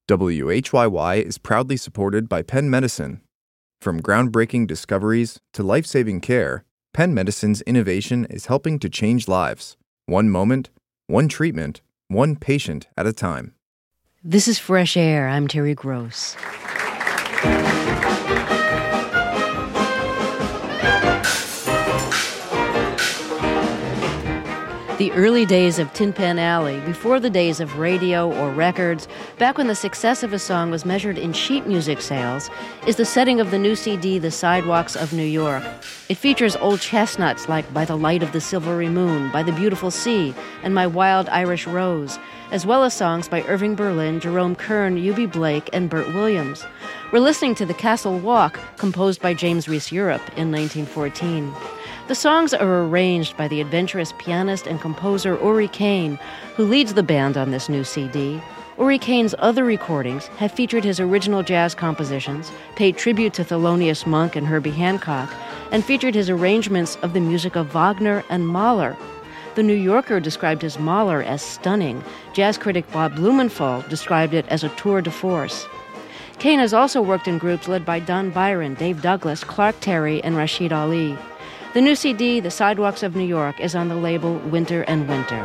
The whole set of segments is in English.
WHYY is proudly supported by Penn Medicine. From groundbreaking discoveries to life-saving care, Penn Medicine's innovation is helping to change lives. One moment, one treatment, one patient at a time. This is Fresh Air. I'm Terry Gross. The early days of Tin Pan Alley, before the days of radio or records, back when the success of a song was measured in sheet music sales, is the setting of the new CD, The Sidewalks of New York. It features old chestnuts like By the Light of the Silvery Moon, By the Beautiful Sea, and My Wild Irish Rose, as well as songs by Irving Berlin, Jerome Kern, Eubie Blake, and Bert Williams. We're listening to The Castle Walk, composed by James Reese Europe in 1914. The songs are arranged by the adventurous pianist and composer Uri Cain, who leads the band on this new CD. Uri Cain's other recordings have featured his original jazz compositions, paid tribute to Thelonious Monk and Herbie Hancock, and featured his arrangements of the music of Wagner and Mahler. The New Yorker described his Mahler as stunning. Jazz critic Bob Blumenthal described it as a tour de force. Cain has also worked in groups led by Don Byron, Dave Douglas, Clark Terry, and Rashid Ali. The new CD, The Sidewalks of New York, is on the label Winter and Winter.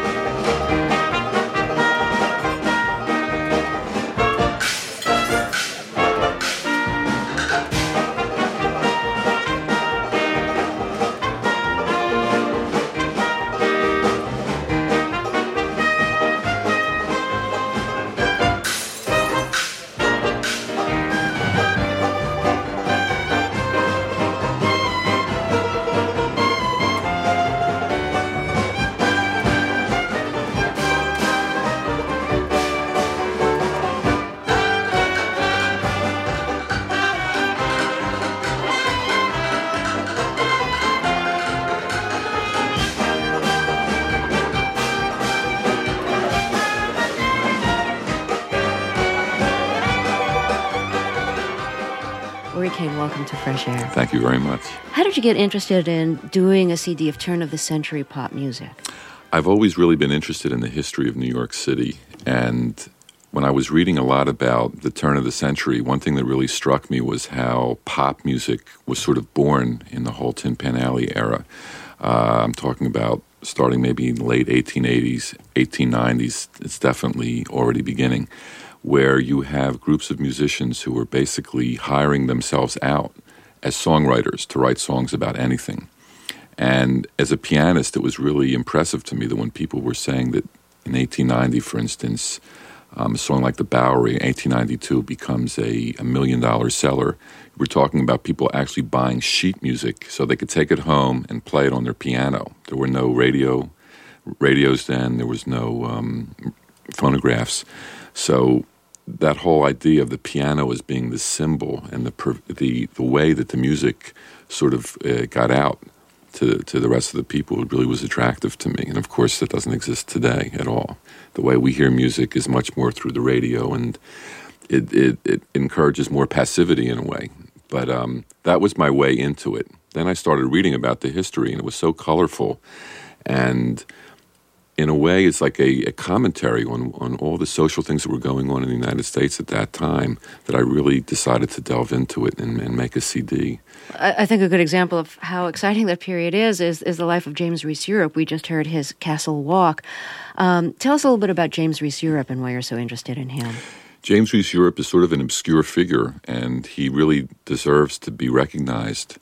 Uri Cain, welcome to Fresh Air. Thank you very much. How did you get interested in doing a CD of turn-of-the-century pop music? I've always really been interested in the history of New York City, and when I was reading a lot about the turn of the century, one thing that really struck me was how pop music was sort of born in the whole Tin Pan Alley era. I'm talking about starting maybe in the late 1880s, 1890s. It's definitely already beginning, where you have groups of musicians who are basically hiring themselves out as songwriters to write songs about anything. And as a pianist, it was really impressive to me that when people were saying that in 1890, for instance, a song like The Bowery in 1892 becomes a $1 million seller, we're talking about people actually buying sheet music so they could take it home and play it on their piano. There were no radios then, there was no phonographs. So that whole idea of the piano as being the symbol and the way that the music sort of got out to the rest of the people, it really was attractive to me. And of course, that doesn't exist today at all. The way we hear music is much more through the radio, and it encourages more passivity in a way. But that was my way into it. Then I started reading about the history, and it was so colorful. And in a way, it's like a commentary on all the social things that were going on in the United States at that time that I really decided to delve into it and make a CD. I think a good example of how exciting that period is the life of James Reese Europe. We just heard his Castle Walk. Tell us a little bit about James Reese Europe and why you're so interested in him. James Reese Europe is sort of an obscure figure, and he really deserves to be recognized.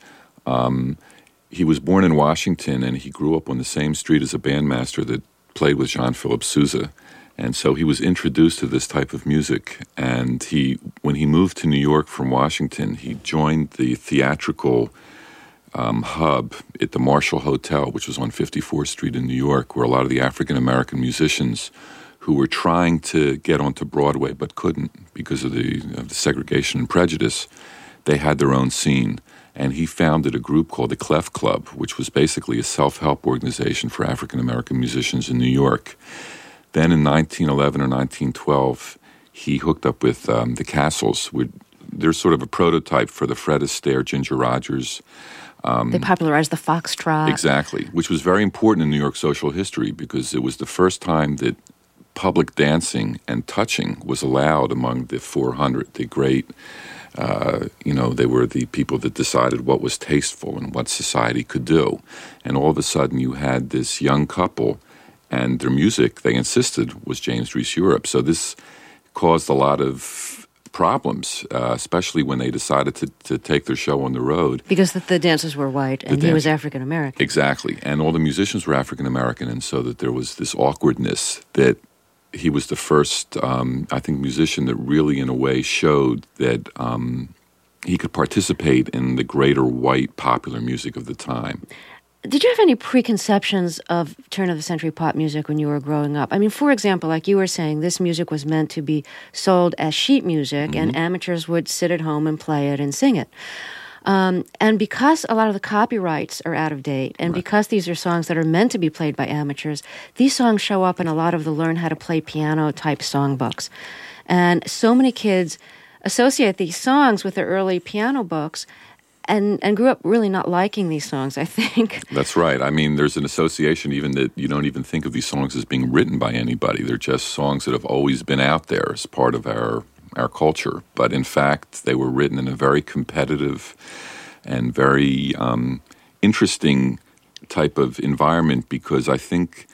He was born in Washington, and he grew up on the same street as a bandmaster that played with Jean-Philippe Sousa. And so he was introduced to this type of music. And when he moved to New York from Washington, he joined the theatrical hub at the Marshall Hotel, which was on 54th Street in New York, where a lot of the African-American musicians who were trying to get onto Broadway but couldn't because of the segregation and prejudice, they had their own scene. And he founded a group called the Clef Club, which was basically a self-help organization for African-American musicians in New York. Then in 1911 or 1912, he hooked up with the Castles. They're sort of a prototype for the Fred Astaire, Ginger Rogers. They popularized the foxtrot. Exactly, which was very important in New York social history because it was the first time that public dancing and touching was allowed among the 400, the great, they were the people that decided what was tasteful and what society could do. And all of a sudden you had this young couple, and their music, they insisted, was James Reese Europe. So this caused a lot of problems, especially when they decided to take their show on the road. Because the dancers were white and he was African American. Exactly. And all the musicians were African American, and so that there was this awkwardness that he was the first, I think, musician that really, in a way, showed that he could participate in the greater white popular music of the time. Did you have any preconceptions of turn-of-the-century pop music when you were growing up? I mean, for example, like you were saying, this music was meant to be sold as sheet music, and amateurs would sit at home and play it and sing it. And because a lot of the copyrights are out of date, and because these are songs that are meant to be played by amateurs, these songs show up in a lot of the learn-how-to-play-piano-type songbooks. And so many kids associate these songs with their early piano books, and grew up really not liking these songs, I think. That's right. I mean, there's an association even that you don't even think of these songs as being written by anybody. They're just songs that have always been out there as part of our culture. But in fact, they were written in a very competitive and very interesting type of environment, because I think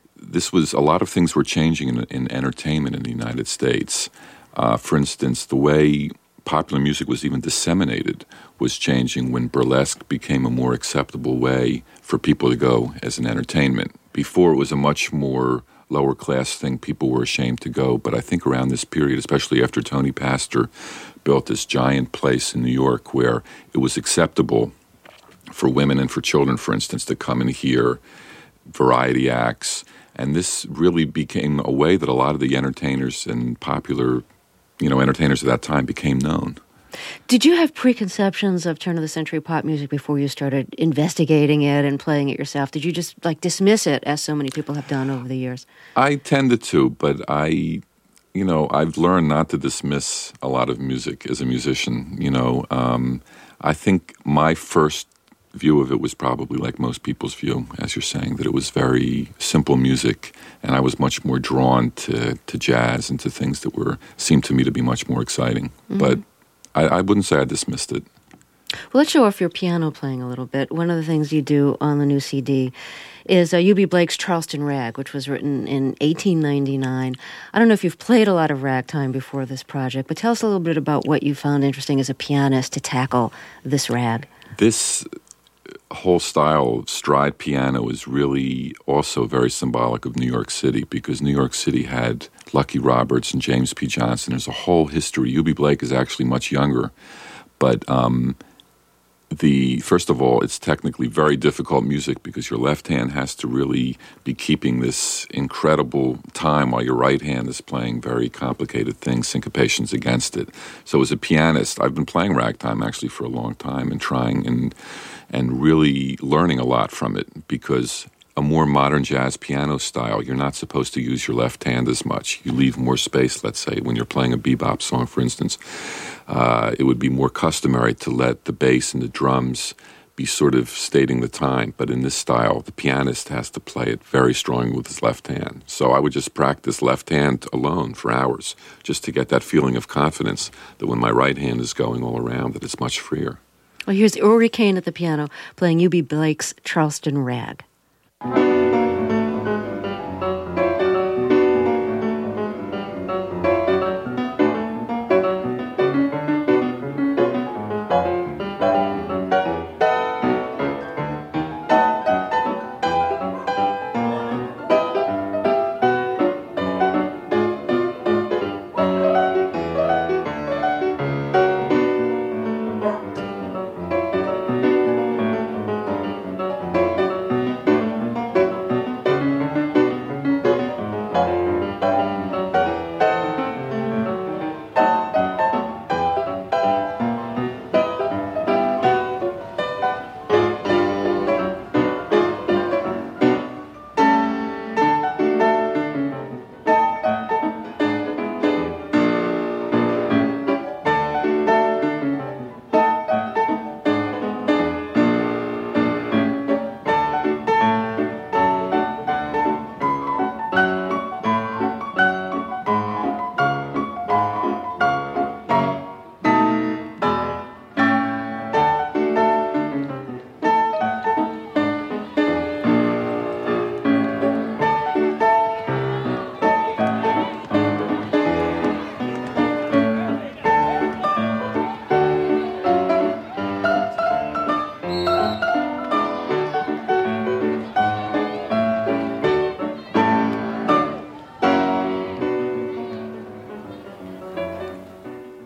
a lot of things were changing in entertainment in the United States. For instance, the way popular music was even disseminated was changing when burlesque became a more acceptable way for people to go as an entertainment. Before, it was a much more lower class thing. People were ashamed to go. But I think around this period, especially after Tony Pastor built this giant place in New York where it was acceptable for women and for children, for instance, to come and hear variety acts. And this really became a way that a lot of the entertainers and popular entertainers at that time became known. Did you have preconceptions of turn-of-the-century pop music before you started investigating it and playing it yourself? Did you just dismiss it, as so many people have done over the years? I tended to, but I've learned not to dismiss a lot of music as a musician. I think my first view of it was probably like most people's view, as you're saying, that it was very simple music, and I was much more drawn to jazz and to things that seemed to me to be much more exciting. Mm-hmm. But I wouldn't say I dismissed it. Well, let's show off your piano playing a little bit. One of the things you do on the new CD is U.B. Blake's Charleston Rag, which was written in 1899. I don't know if you've played a lot of ragtime before this project, but tell us a little bit about what you found interesting as a pianist to tackle this rag. This whole style of stride piano is really also very symbolic of New York City, because New York City had Lucky Roberts and James P. Johnson. There's a whole history. U.B. Blake is actually much younger, but first of all, it's technically very difficult music because your left hand has to really be keeping this incredible time while your right hand is playing very complicated things, syncopations against it. So as a pianist, I've been playing ragtime actually for a long time and trying and really learning a lot from it, because a more modern jazz piano style, you're not supposed to use your left hand as much. You leave more space, let's say, when you're playing a bebop song, for instance. It would be more customary to let the bass and the drums be sort of stating the time. But in this style, the pianist has to play it very strongly with his left hand. So I would just practice left hand alone for hours just to get that feeling of confidence that when my right hand is going all around, that it's much freer. Well, here's Uri Kane at the piano playing U.B. Blake's Charleston Rag.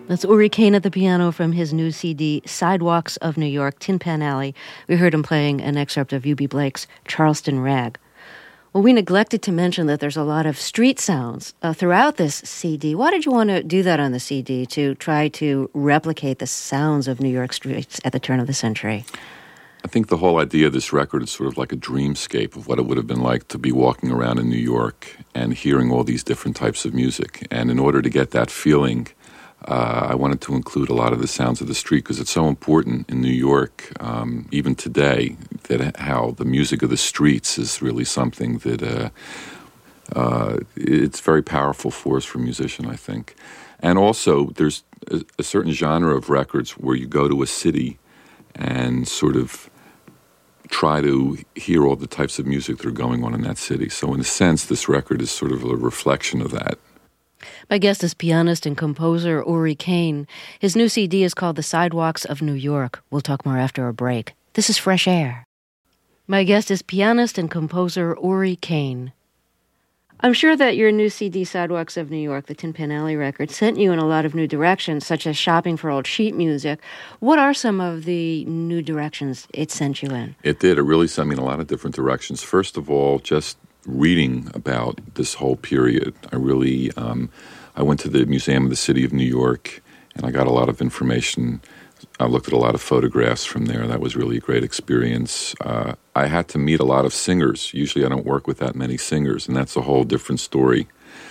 That's Uri Cain at the piano from his new CD, Sidewalks of New York, Tin Pan Alley. We heard him playing an excerpt of U.B. Blake's Charleston Rag. Well, we neglected to mention that there's a lot of street sounds throughout this CD. Why did you want to do that on the CD, to try to replicate the sounds of New York streets at the turn of the century? I think the whole idea of this record is sort of like a dreamscape of what it would have been like to be walking around in New York and hearing all these different types of music. And in order to get that feeling, I wanted to include a lot of the sounds of the street because it's so important in New York, even today, that how the music of the streets is really something that it's very powerful force for a musician, I think. And also, there's a certain genre of records where you go to a city and sort of try to hear all the types of music that are going on in that city. So in a sense, this record is sort of a reflection of that. My guest is pianist and composer Uri Cain. His new CD is called The Sidewalks of New York. We'll talk more after a break. This is Fresh Air. My guest is pianist and composer Uri Cain. I'm sure that your new CD, Sidewalks of New York, the Tin Pan Alley record, sent you in a lot of new directions, such as shopping for old sheet music. What are some of the new directions it sent you in? It did. It really sent me in a lot of different directions. First of all, just reading about this whole period. I went to the Museum of the City of New York, and I got a lot of information. I looked at a lot of photographs from there. That was really a great experience. I had to meet a lot of singers. Usually I don't work with that many singers, and that's a whole different story.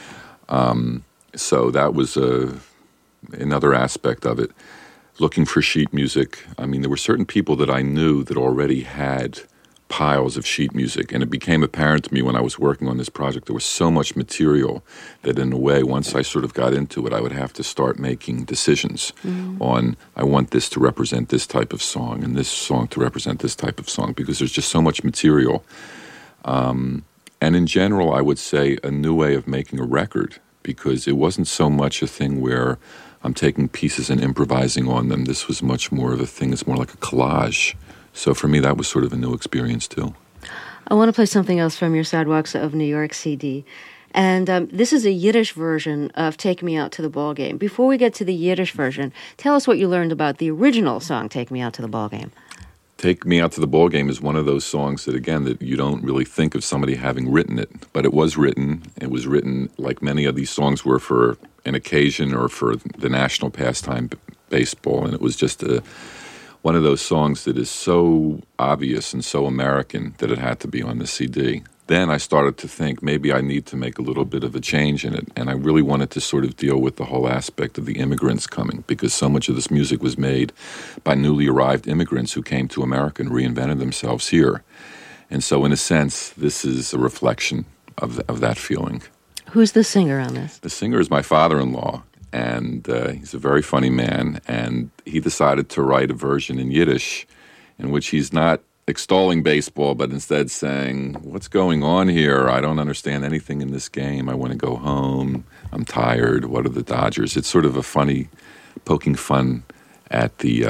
So that was another aspect of it. Looking for sheet music. I mean, there were certain people that I knew that already had piles of sheet music, and it became apparent to me when I was working on this project there was so much material that in a way, once I sort of got into it, I would have to start making decisions on, I want this to represent this type of song and this song to represent this type of song, because there's just so much material. And in general, I would say a new way of making a record, because it wasn't so much a thing where I'm taking pieces and improvising on them. This was much more of a thing, it's more like a collage. So for me, that was sort of a new experience, too. I want to play something else from your Sidewalks of New York CD. And this is a Yiddish version of Take Me Out to the Ball Game. Before we get to the Yiddish version, tell us what you learned about the original song, Take Me Out to the Ball Game. Take Me Out to the Ball Game is one of those songs that, again, that you don't really think of somebody having written it. But it was written. It was written like many of these songs were for an occasion or for the national pastime, baseball. And it was just one of those songs that is so obvious and so American that it had to be on the CD. Then I started to think maybe I need to make a little bit of a change in it, and I really wanted to sort of deal with the whole aspect of the immigrants coming, because so much of this music was made by newly arrived immigrants who came to America and reinvented themselves here. And so in a sense, this is a reflection of that feeling. Who's the singer on this? The singer is my father-in-law. And he's a very funny man, and he decided to write a version in Yiddish in which he's not extolling baseball, but instead saying, what's going on here? I don't understand anything in this game. I want to go home. I'm tired. What are the Dodgers? It's sort of a funny, poking fun at the,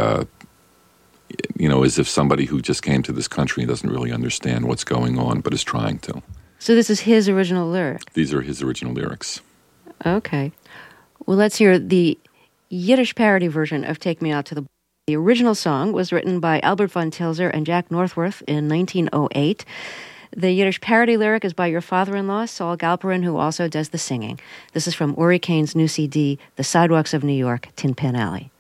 as if somebody who just came to this country doesn't really understand what's going on, but is trying to. So this is his original lyric? These are his original lyrics. Okay. Well, let's hear the Yiddish parody version of Take Me Out to the Ball. The original song was written by Albert von Tilzer and Jack Northworth in 1908. The Yiddish parody lyric is by your father-in-law, Saul Galperin, who also does the singing. This is from Uri Cain's new CD, The Sidewalks of New York, Tin Pan Alley.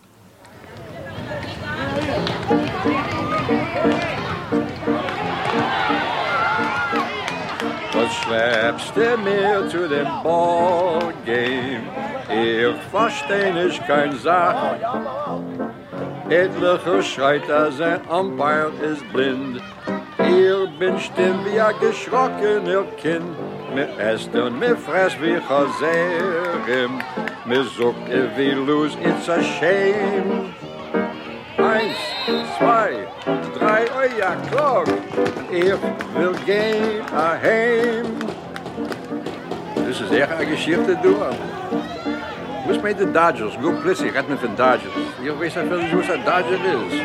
Was schleppst du mir zu dem Ballgame? Ich versteh nicht kein Sach. Etliche schreit, dass ein Umpire ist blind. Ihr bin stimm wie ein geschrockener Kind. Mir esst und mir fress wie Chaserim. Mir sucht, if we lose, it's a shame. 1, 2, 3, oh ja, klok. Ich will gehen heim. Das ist echt eine Geschichte, du. Was met de Dodgers? Go plissig, red me van Dodgers. Je weet zelf niet hoe dat Dodger is.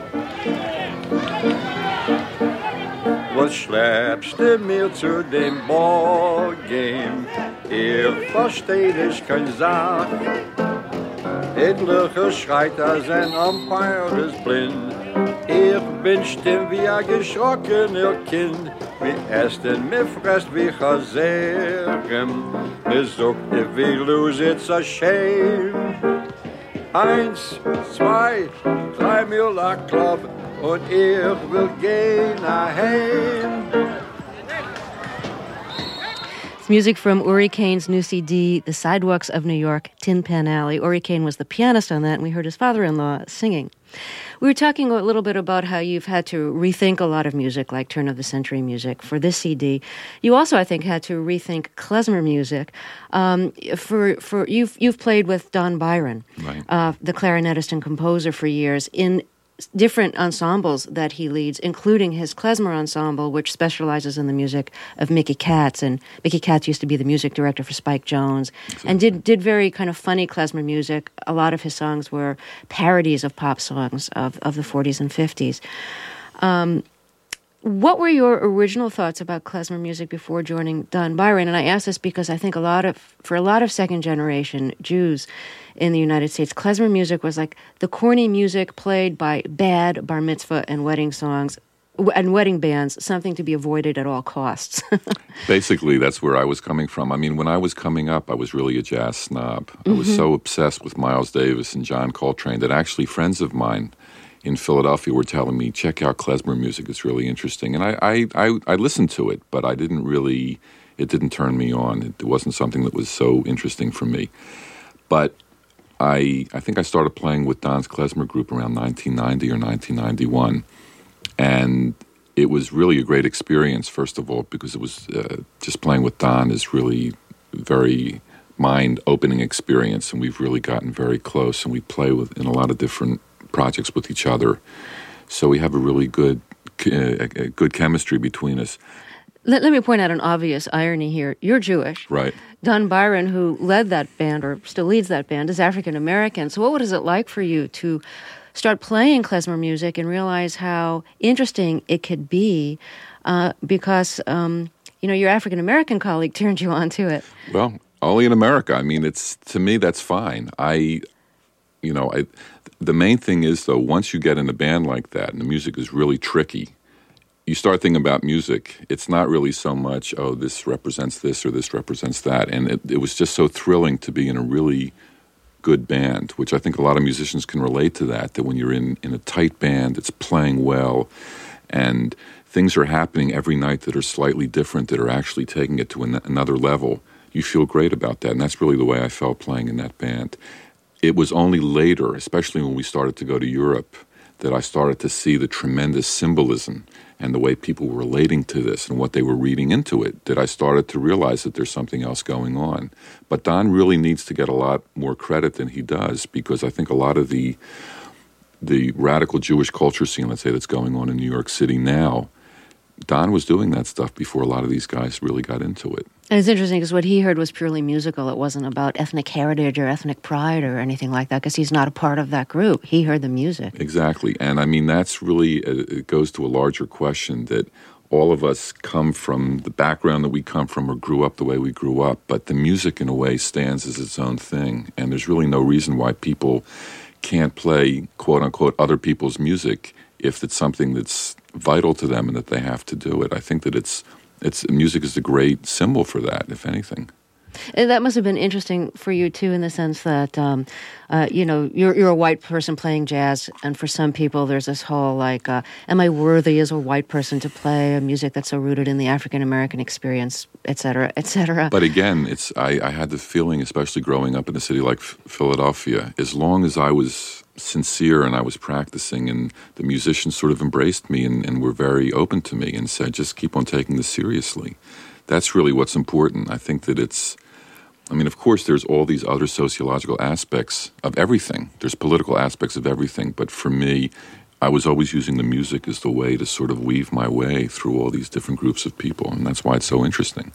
Was schleppst du mir zu dem Ballgame? Ich versteh dich kein Sach. Etliche schreit, sein Umpire ist blind. Ich bin stimm wie ein geschrockener Kind. Wie essen, mir fresst wie Chazerem. Mir sagt, if we lose, it's a shame. 1, 2, 3 Müller Club und ich will gehen nach heim. It's music from Uri Cain's new CD, The Sidewalks of New York, Tin Pan Alley. Uri Cain was the pianist on that, and we heard his father-in-law singing. We were talking a little bit about how you've had to rethink a lot of music, like turn-of-the-century music, for this CD. You also, I think, had to rethink klezmer music. You've played with Don Byron, right, the clarinetist and composer for years, in different ensembles that he leads, including his klezmer ensemble, which specializes in the music of Mickey Katz. And Mickey Katz used to be the music director for Spike Jones, and did very kind of funny klezmer music. A lot of his songs were parodies of pop songs of the 40s and 50s. What were your original thoughts about klezmer music before joining Don Byron? And I ask this because I think for a lot of second-generation Jews in the United States, klezmer music was like the corny music played by bad bar mitzvah and wedding songs and wedding bands, something to be avoided at all costs. Basically, that's where I was coming from. I mean, when I was coming up, I was really a jazz snob. I was so obsessed with Miles Davis and John Coltrane that actually friends of mine in Philadelphia were telling me, check out klezmer music, it's really interesting. And I listened to it, but it didn't turn me on. It wasn't something that was so interesting for me. But I think I started playing with Don's klezmer group around 1990 or 1991. And it was really a great experience, first of all, because it was just playing with Don is really very mind-opening experience, and we've really gotten very close, and we play in a lot of different projects with each other. So we have a really good chemistry between us. Let me point out an obvious irony here. You're Jewish. Right. Don Byron, who led that band, or still leads that band, is African-American. So what is it like for you to start playing klezmer music and realize how interesting it could be because, your African-American colleague turned you on to it? Well, only in America. I mean, to me, that's fine. The main thing is, though, once you get in a band like that and the music is really tricky, you start thinking about music. It's not really so much, oh, this represents this or this represents that. And it was just so thrilling to be in a really good band, which I think a lot of musicians can relate to that when you're in a tight band, it's playing well, and things are happening every night that are slightly different, that are actually taking it to another level. You feel great about that, and that's really the way I felt playing in that band. It was only later, especially when we started to go to Europe, that I started to see the tremendous symbolism and the way people were relating to this and what they were reading into it, that I started to realize that there's something else going on. But Don really needs to get a lot more credit than he does, because I think a lot of the radical Jewish culture scene, let's say, that's going on in New York City now, Don was doing that stuff before a lot of these guys really got into it. And it's interesting because what he heard was purely musical. It wasn't about ethnic heritage or ethnic pride or anything like that, because he's not a part of that group. He heard the music. Exactly. And I mean, that's really, it goes to a larger question that all of us come from the background that we come from or grew up the way we grew up, but the music in a way stands as its own thing. And there's really no reason why people can't play, quote unquote, other people's music if it's something that's vital to them and that they have to do it. I think that it's music is a great symbol for that, if anything. And that must have been interesting for you, too, in the sense that, you're a white person playing jazz, and for some people there's this whole, am I worthy as a white person to play a music that's so rooted in the African-American experience, et cetera, et cetera. But again, I had the feeling, especially growing up in a city like Philadelphia, as long as I was sincere and I was practicing, and the musicians sort of embraced me and were very open to me and said, just keep on taking this seriously. That's really what's important. I think that of course there's all these other sociological aspects of everything. There's political aspects of everything. But for me, I was always using the music as the way to sort of weave my way through all these different groups of people. And that's why it's so interesting.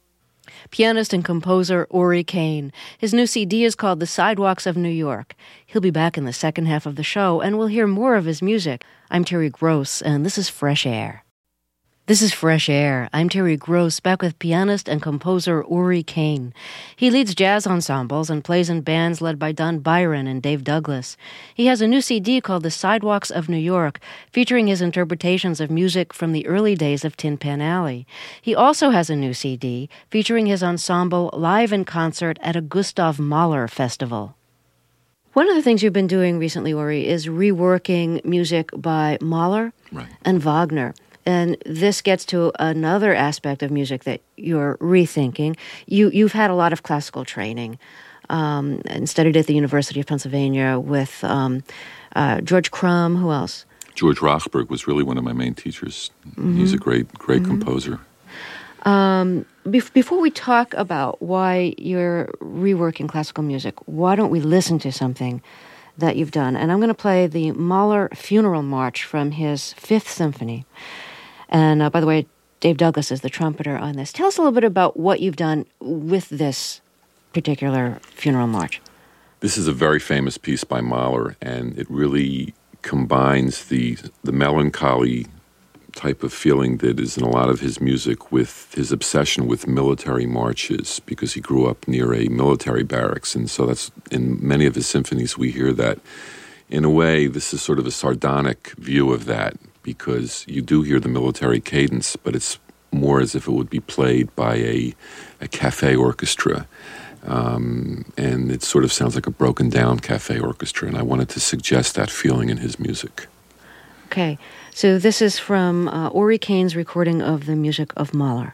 Pianist and composer Uri Cain. His new CD is called The Sidewalks of New York. He'll be back in the second half of the show, and we'll hear more of his music. I'm Terry Gross, and this is Fresh Air. This is Fresh Air. I'm Terry Gross, back with pianist and composer Uri Cain. He leads jazz ensembles and plays in bands led by Don Byron and Dave Douglas. He has a new CD called The Sidewalks of New York, featuring his interpretations of music from the early days of Tin Pan Alley. He also has a new CD featuring his ensemble live in concert at a Gustav Mahler festival. One of the things you've been doing recently, Uri, is reworking music by Mahler and Wagner. And this gets to another aspect of music that you're rethinking. You've had a lot of classical training and studied at the University of Pennsylvania with George Crumb. Who else? George Rochberg was really one of my main teachers. Mm-hmm. He's a great composer. Before we talk about why you're reworking classical music, why don't we listen to something that you've done? And I'm going to play the Mahler Funeral March from his Fifth Symphony. And by the way, Dave Douglas is the trumpeter on this. Tell us a little bit about what you've done with this particular funeral march. This is a very famous piece by Mahler, and it really combines the melancholy type of feeling that is in a lot of his music with his obsession with military marches, because he grew up near a military barracks. And so that's in many of his symphonies we hear that. In a way, this is sort of a sardonic view of that, because you do hear the military cadence, but it's more as if it would be played by a cafe orchestra. And it sort of sounds like a broken down cafe orchestra, and I wanted to suggest that feeling in his music. Okay, so this is from Uri Cain's recording of the music of Mahler.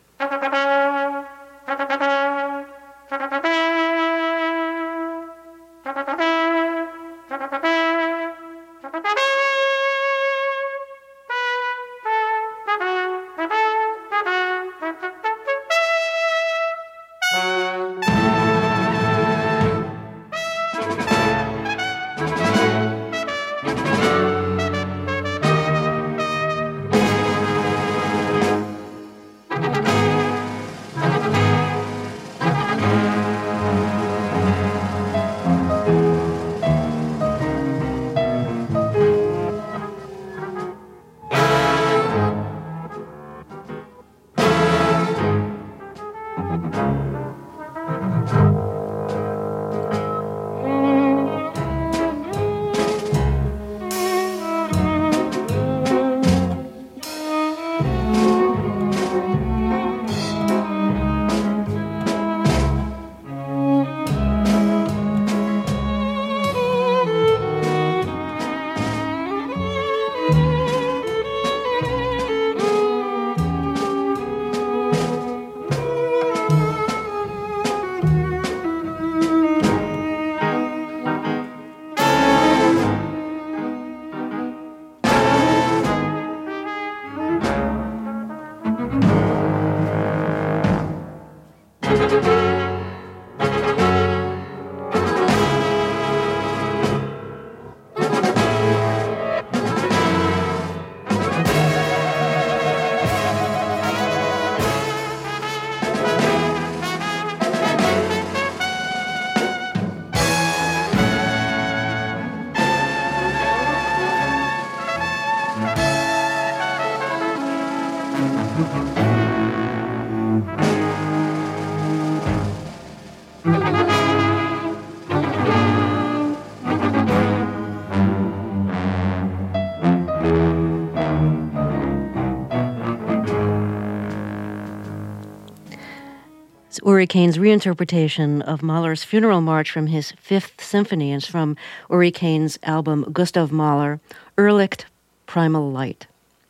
Uri Cain's reinterpretation of Mahler's Funeral March from his Fifth Symphony. It's from Uri Cain's album Gustav Mahler, Irrlicht Primal Light.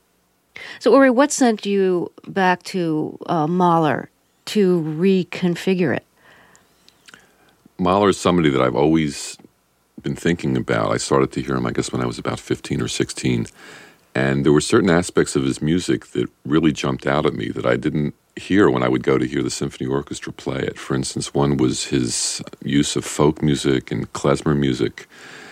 So, Uri, what sent you back to Mahler to reconfigure it? Mahler is somebody that I've always been thinking about. I started to hear him, I guess, when I was about 15 or 16. And there were certain aspects of his music that really jumped out at me that I didn't hear when I would go to hear the symphony orchestra play it. For instance, one was his use of folk music and klezmer music.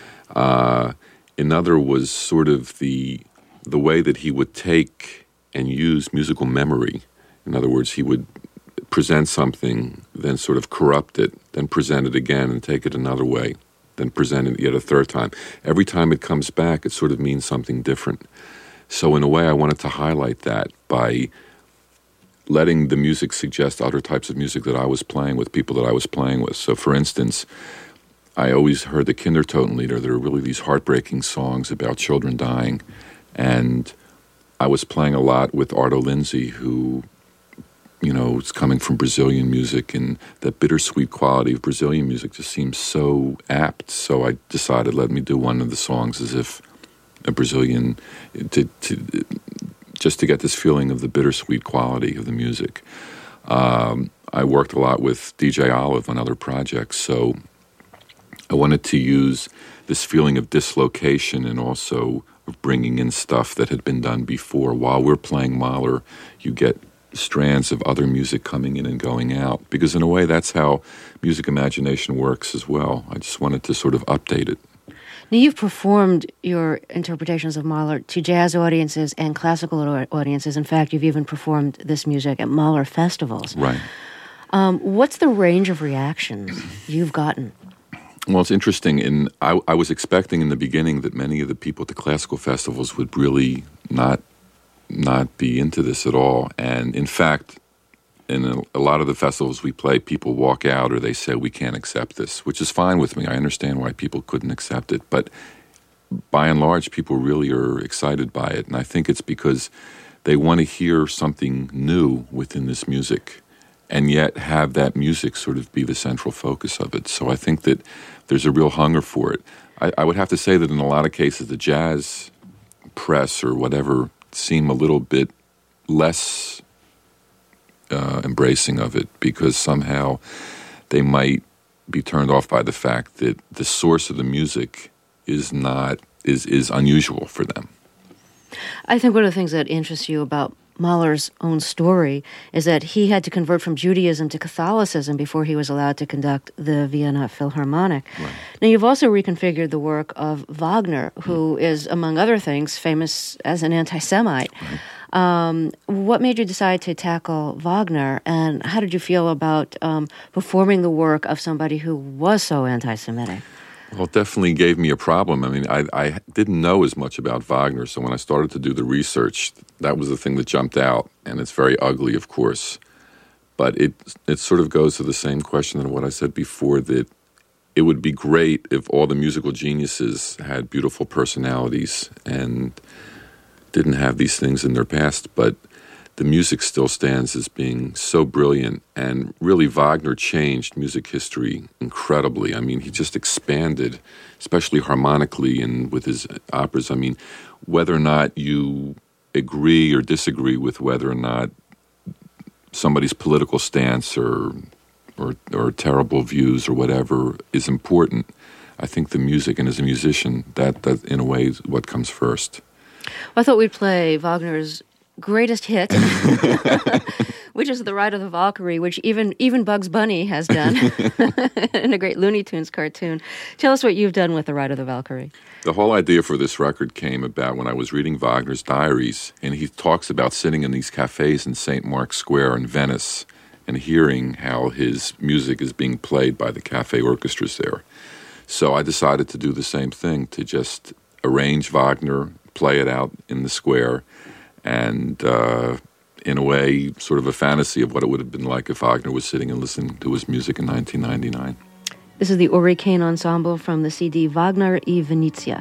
Another was sort of the way that he would take and use musical memory. In other words, he would present something, then sort of corrupt it, then present it again and take it another way, then present it yet a third time. Every time it comes back, it sort of means something different. So in a way, I wanted to highlight that by letting the music suggest other types of music that I was playing with, people that I was playing with. So for instance, I always heard the Kindertotenlieder. There are really these heartbreaking songs about children dying. And I was playing a lot with Arto Lindsay, who, you know, is coming from Brazilian music, and that bittersweet quality of Brazilian music just seems so apt. So I decided, let me do one of the songs as if a Brazilian, just to get this feeling of the bittersweet quality of the music. I worked a lot with DJ Olive on other projects, so I wanted to use this feeling of dislocation and also of bringing in stuff that had been done before. While we're playing Mahler, you get strands of other music coming in and going out, because in a way that's how music imagination works as well. I just wanted to sort of update it. Now, you've performed your interpretations of Mahler to jazz audiences and classical audiences. In fact, you've even performed this music at Mahler festivals. Right. What's the range of reactions you've gotten? Well, it's interesting. I was expecting in the beginning that many of the people at the classical festivals would really not be into this at all. And in fact, in a lot of the festivals we play, people walk out or they say, we can't accept this, which is fine with me. I understand why people couldn't accept it. But by and large, people really are excited by it. And I think it's because they want to hear something new within this music and yet have that music sort of be the central focus of it. So I think that there's a real hunger for it. I would have to say that in a lot of cases, the jazz press or whatever seem a little bit less embracing of it, because somehow they might be turned off by the fact that the source of the music is unusual for them. I think one of the things that interests you about Mahler's own story is that he had to convert from Judaism to Catholicism before he was allowed to conduct the Vienna Philharmonic. Right. Now, you've also reconfigured the work of Wagner, who is, among other things, famous as an anti-Semite. Right. What made you decide to tackle Wagner, and how did you feel about performing the work of somebody who was so anti-Semitic? Well, it definitely gave me a problem. I mean, I didn't know as much about Wagner, so when I started to do the research, that was the thing that jumped out, and it's very ugly, of course. But it sort of goes to the same question of what I said before, that it would be great if all the musical geniuses had beautiful personalities and didn't have these things in their past, but the music still stands as being so brilliant. And really, Wagner changed music history incredibly. I mean, he just expanded, especially harmonically and with his operas. I mean, whether or not you agree or disagree with whether or not somebody's political stance or terrible views or whatever is important, I think the music, and as a musician, that in a way is what comes first. Well, I thought we'd play Wagner's greatest hit, which is The Ride of the Valkyrie, which even Bugs Bunny has done in a great Looney Tunes cartoon. Tell us what you've done with The Ride of the Valkyrie. The whole idea for this record came about when I was reading Wagner's diaries, and he talks about sitting in these cafes in St. Mark's Square in Venice and hearing how his music is being played by the cafe orchestras there. So I decided to do the same thing, to just arrange Wagner, play it out in the square, and in a way, sort of a fantasy of what it would have been like if Wagner was sitting and listening to his music in 1999. This is the Uri Cain Ensemble from the CD Wagner e Venezia.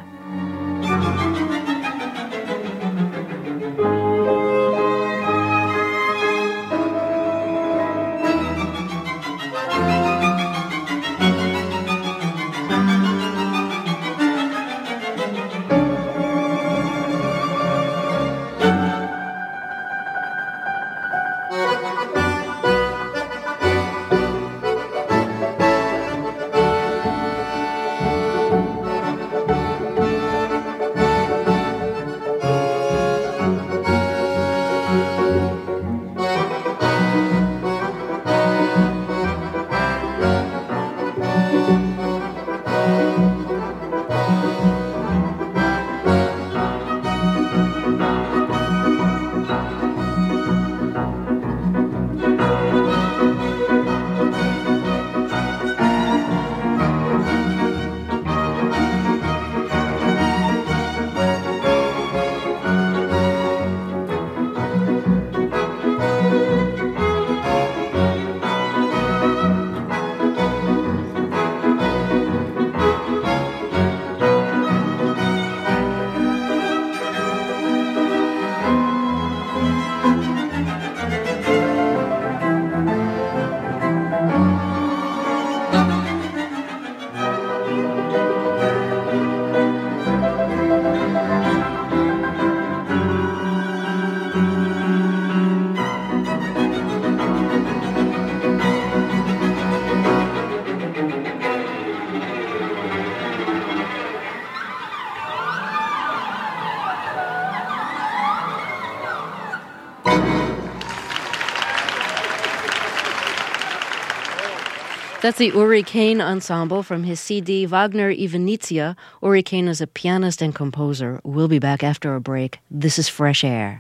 That's the Uri Cain Ensemble from his CD Wagner y Venezia. Uri Cain is a pianist and composer. We'll be back after a break. This is Fresh Air.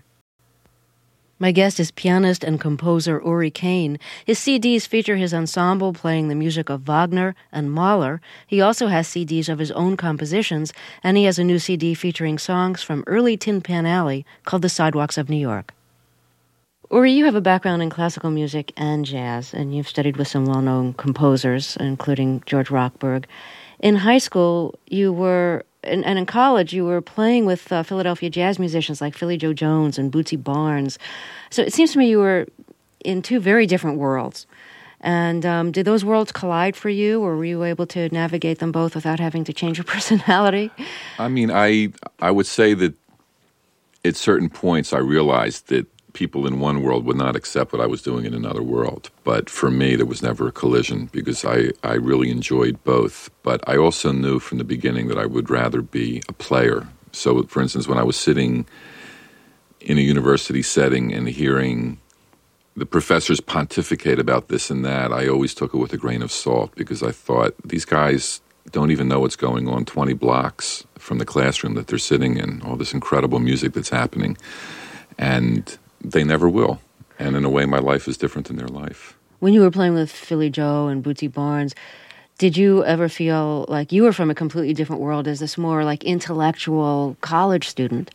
My guest is pianist and composer Uri Cain. His CDs feature his ensemble playing the music of Wagner and Mahler. He also has CDs of his own compositions, and he has a new CD featuring songs from early Tin Pan Alley called The Sidewalks of New York. Uri, you have a background in classical music and jazz, and you've studied with some well-known composers, including George Rochberg. In high school, you were, and in college, you were playing with Philadelphia jazz musicians like Philly Joe Jones and Bootsy Barnes. So it seems to me you were in two very different worlds. And did those worlds collide for you, or were you able to navigate them both without having to change your personality? I mean, I would say that at certain points I realized that people in one world would not accept what I was doing in another world. But for me, there was never a collision because I really enjoyed both. But I also knew from the beginning that I would rather be a player. So, for instance, when I was sitting in a university setting and hearing the professors pontificate about this and that, I always took it with a grain of salt because I thought, these guys don't even know what's going on 20 blocks from the classroom that they're sitting in, all this incredible music that's happening. And they never will. And in a way, my life is different than their life. When you were playing with Philly Joe and Bootsy Barnes, did you ever feel like you were from a completely different world as this more like intellectual college student?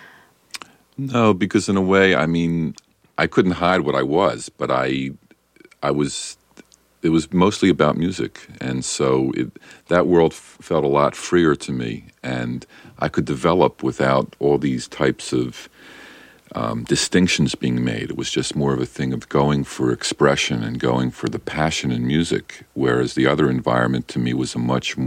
No, because in a way, I mean, I couldn't hide what I was, but it was mostly about music. And so that world felt a lot freer to me. And I could develop without all these types of distinctions being made. It was just more of a thing of going for expression and going for the passion in music, whereas the other environment to me was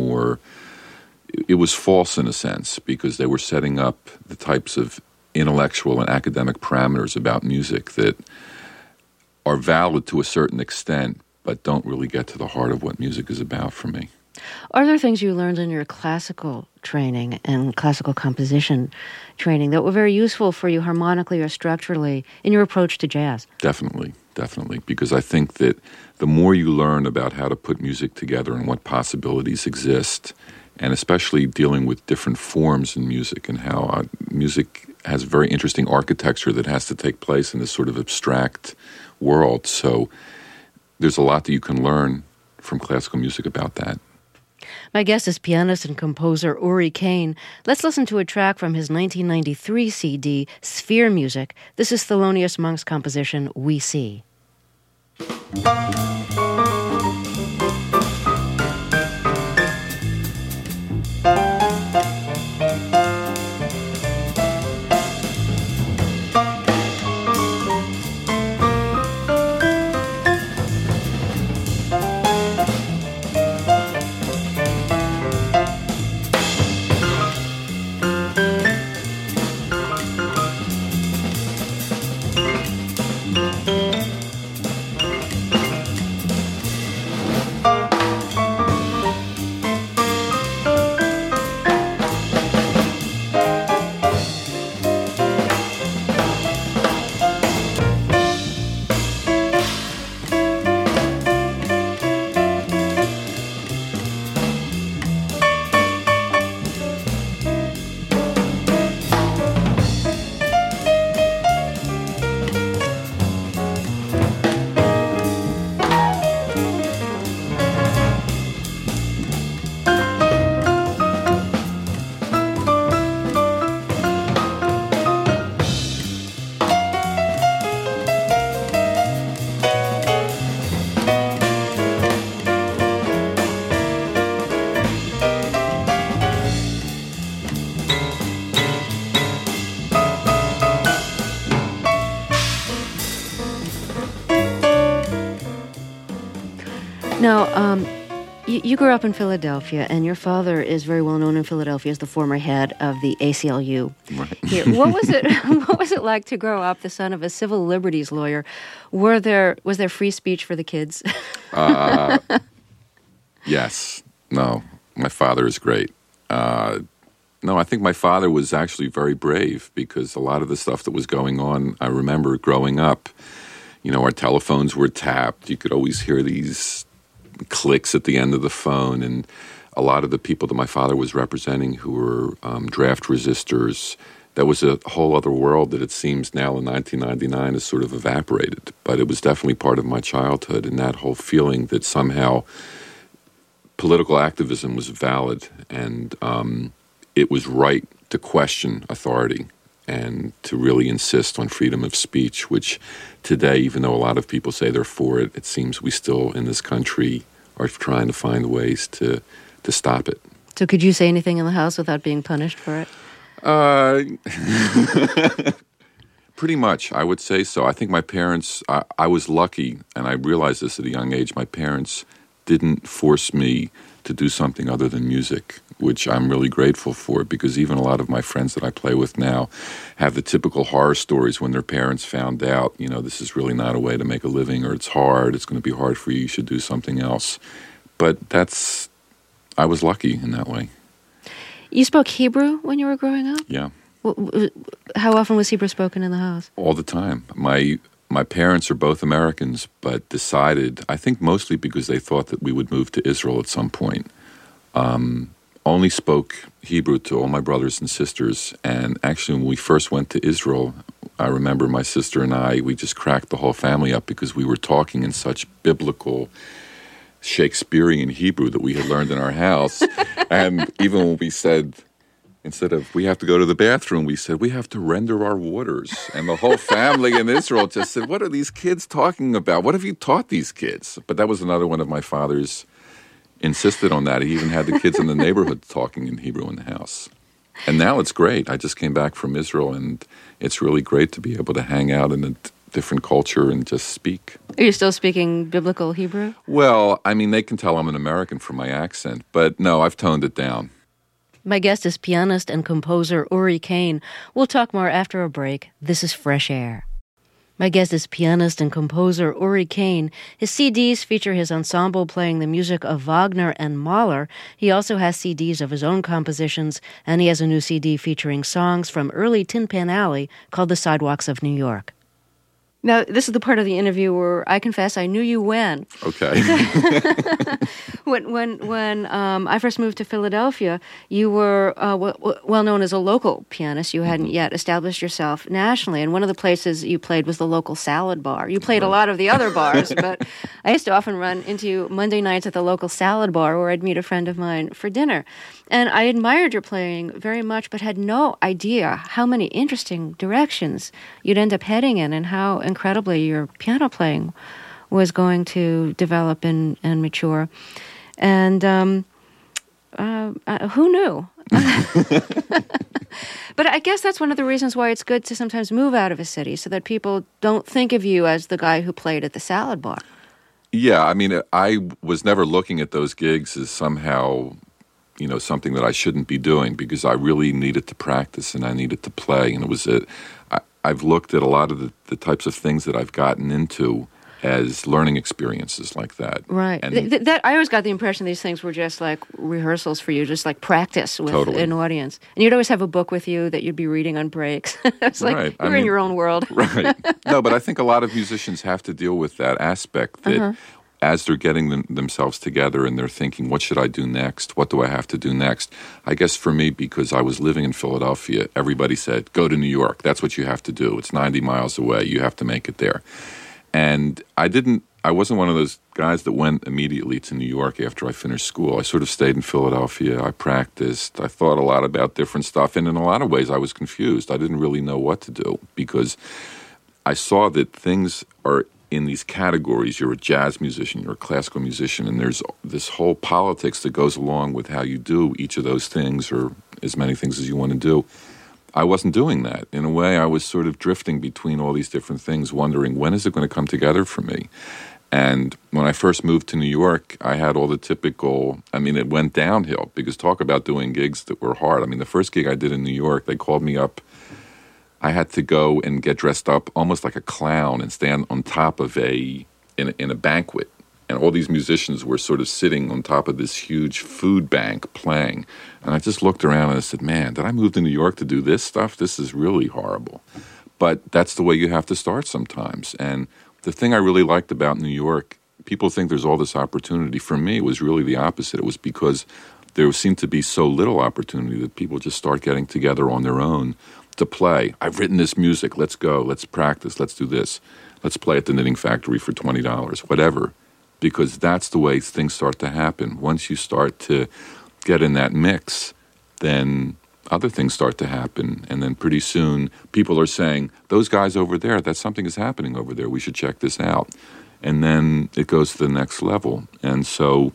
it was false in a sense, because they were setting up the types of intellectual and academic parameters about music that are valid to a certain extent, but don't really get to the heart of what music is about for me. Are there things you learned in your classical training and classical composition training that were very useful for you harmonically or structurally in your approach to jazz? Definitely, because I think that the more you learn about how to put music together and what possibilities exist, and especially dealing with different forms in music and how music has a very interesting architecture that has to take place in this sort of abstract world. So there's a lot that you can learn from classical music about that. My guest is pianist and composer Uri Cain. Let's listen to a track from his 1993 CD, Sphere Music. This is Thelonious Monk's composition, We See. Now, you grew up in Philadelphia, and your father is very well known in Philadelphia as the former head of the ACLU. Right. Here, what was it like to grow up the son of a civil liberties lawyer? Was there free speech for the kids? Yes. No. My father is great. No, I think my father was actually very brave because a lot of the stuff that was going on, I remember growing up, our telephones were tapped. You could always hear these clicks at the end of the phone, and a lot of the people that my father was representing who were draft resistors. That was a whole other world that it seems now in 1999 has sort of evaporated. But it was definitely part of my childhood, and that whole feeling that somehow political activism was valid and it was right to question authority and to really insist on freedom of speech, which today, even though a lot of people say they're for it, it seems we still in this country are trying to find ways to stop it. So could you say anything in the house without being punished for it? Pretty much, I would say so. I think my parents, I was lucky, and I realized this at a young age, my parents didn't force me to do something other than music, which I'm really grateful for, because even a lot of my friends that I play with now have the typical horror stories when their parents found out, this is really not a way to make a living, or it's hard, it's going to be hard for you, you should do something else. But I was lucky in that way. You spoke Hebrew when you were growing up? Yeah. How often was Hebrew spoken in the house? All the time. My parents are both Americans, but decided, I think mostly because they thought that we would move to Israel at some point, only spoke Hebrew to all my brothers and sisters. And actually, when we first went to Israel, I remember my sister and we just cracked the whole family up because we were talking in such biblical Shakespearean Hebrew that we had learned in our house. And even when we said, instead of we have to go to the bathroom, we said we have to render our waters. And the whole family in Israel just said, what are these kids talking about? What have you taught these kids? But that was another one of my father's insisted on that. He even had the kids in the neighborhood talking in Hebrew in the house. And now it's great. I just came back from Israel, and it's really great to be able to hang out in a different culture and just speak. Are you still speaking biblical Hebrew? Well, I mean, they can tell I'm an American from my accent, but no, I've toned it down. My guest is pianist and composer Uri Cain. We'll talk more after a break. This is Fresh Air. My guest is pianist and composer Uri Cain. His CDs feature his ensemble playing the music of Wagner and Mahler. He also has CDs of his own compositions, and he has a new CD featuring songs from early Tin Pan Alley called The Sidewalks of New York. Now, this is the part of the interview where I confess I knew you when. Okay. when I first moved to Philadelphia, you were well known as a local pianist. You hadn't yet established yourself nationally, and one of the places you played was the local salad bar. You played a lot of the other bars, but I used to often run into Monday nights at the local salad bar where I'd meet a friend of mine for dinner. And I admired your playing very much, but had no idea how many interesting directions you'd end up heading in and how incredibly your piano playing was going to develop and mature. And who knew? But I guess that's one of the reasons why it's good to sometimes move out of a city so that people don't think of you as the guy who played at the salad bar. Yeah, I mean, I was never looking at those gigs as somehow something that I shouldn't be doing, because I really needed to practice and I needed to play. And it was I've looked at a lot of the types of things that I've gotten into as learning experiences like that. Right. And that I always got the impression these things were just like rehearsals for you, just like practice with Totally. an audience. And you'd always have a book with you that you'd be reading on breaks. It's like Right. you're in your own world. Right. No, but I think a lot of musicians have to deal with that aspect that as they're getting themselves together and they're thinking, what should I do next? What do I have to do next? I guess for me, because I was living in Philadelphia, everybody said, go to New York. That's what you have to do. It's 90 miles away. You have to make it there. And I wasn't one of those guys that went immediately to New York after I finished school. I sort of stayed in Philadelphia. I practiced. I thought a lot about different stuff. And in a lot of ways, I was confused. I didn't really know what to do, because I saw that things are in these categories. You're a jazz musician, you're a classical musician, and there's this whole politics that goes along with how you do each of those things, or as many things as you want to do. I wasn't doing that. In a way, I was sort of drifting between all these different things, wondering, when is it going to come together for me? And when I first moved to New York, I had all the typical, it went downhill, because talk about doing gigs that were hard. The first gig I did in New York, they called me up. I had to go and get dressed up almost like a clown and stand on top of in a banquet. And all these musicians were sort of sitting on top of this huge food bank playing. And I just looked around and I said, man, did I move to New York to do this stuff? This is really horrible. But that's the way you have to start sometimes. And the thing I really liked about New York people think there's all this opportunity. For me, it was really the opposite. It was because there seemed to be so little opportunity that people just start getting together on their own to play. I've written this music. Let's go. Let's practice. Let's do this. Let's play at the Knitting Factory for $20, whatever. Because that's the way things start to happen. Once you start to get in that mix, then other things start to happen. And then pretty soon people are saying, those guys over there, that something is happening over there. We should check this out. And then it goes to the next level. And so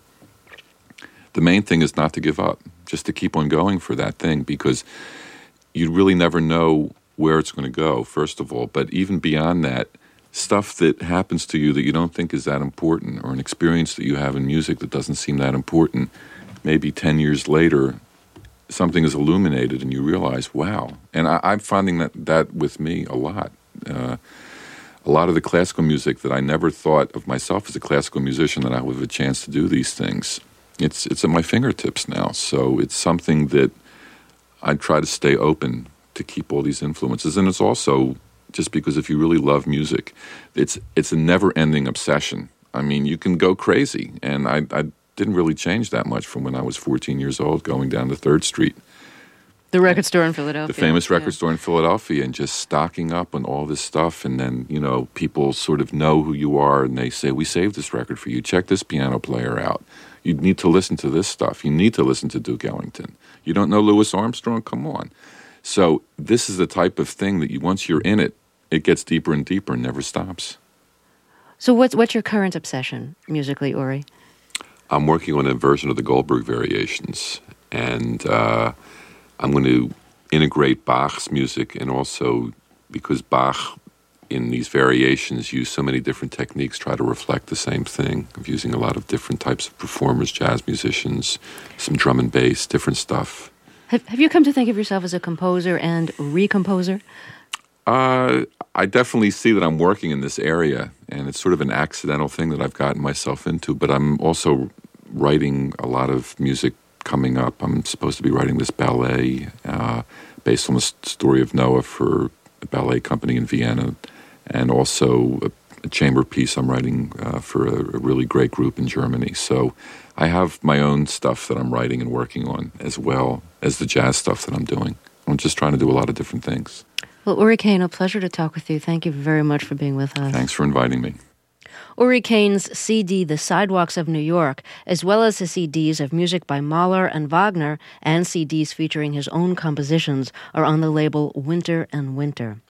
the main thing is not to give up, just to keep on going for that thing, because you really never know where it's going to go, first of all. But even beyond that, stuff that happens to you that you don't think is that important, or an experience that you have in music that doesn't seem that important, maybe 10 years later, something is illuminated and you realize, wow. And I'm finding that with me a lot. A lot of the classical music that I never thought of myself as a classical musician, that I would have a chance to do these things. It's at my fingertips now. So it's something that I try to stay open to keep all these influences. And it's also just because if you really love music, it's a never-ending obsession. I mean, you can go crazy. And I didn't really change that much from when I was 14 years old going down to 3rd Street. The record store in Philadelphia. The famous record store in Philadelphia, and just stocking up on all this stuff. And then, people sort of know who you are, and they say, we saved this record for you. Check this piano player out. You need to listen to this stuff. You need to listen to Duke Ellington. You don't know Louis Armstrong? Come on. So this is the type of thing that once you're in it, it gets deeper and deeper and never stops. So what's your current obsession musically, Uri? I'm working on a version of the Goldberg Variations, and I'm going to integrate Bach's music, and also because Bach in these variations use so many different techniques, try to reflect the same thing, of using a lot of different types of performers, jazz musicians, some drum and bass, different stuff. Have you come to think of yourself as a composer and recomposer? I definitely see that I'm working in this area, and it's sort of an accidental thing that I've gotten myself into, but I'm also writing a lot of music coming up. I'm supposed to be writing this ballet based on the story of Noah for a ballet company in Vienna, and also a chamber piece I'm writing for a really great group in Germany. So I have my own stuff that I'm writing and working on, as well as the jazz stuff that I'm doing. I'm just trying to do a lot of different things. Well, Uri Cain, a pleasure to talk with you. Thank you very much for being with us. Thanks for inviting me. Uri Cain's CD, The Sidewalks of New York, as well as his CDs of music by Mahler and Wagner, and CDs featuring his own compositions, are on the label Winter and Winter.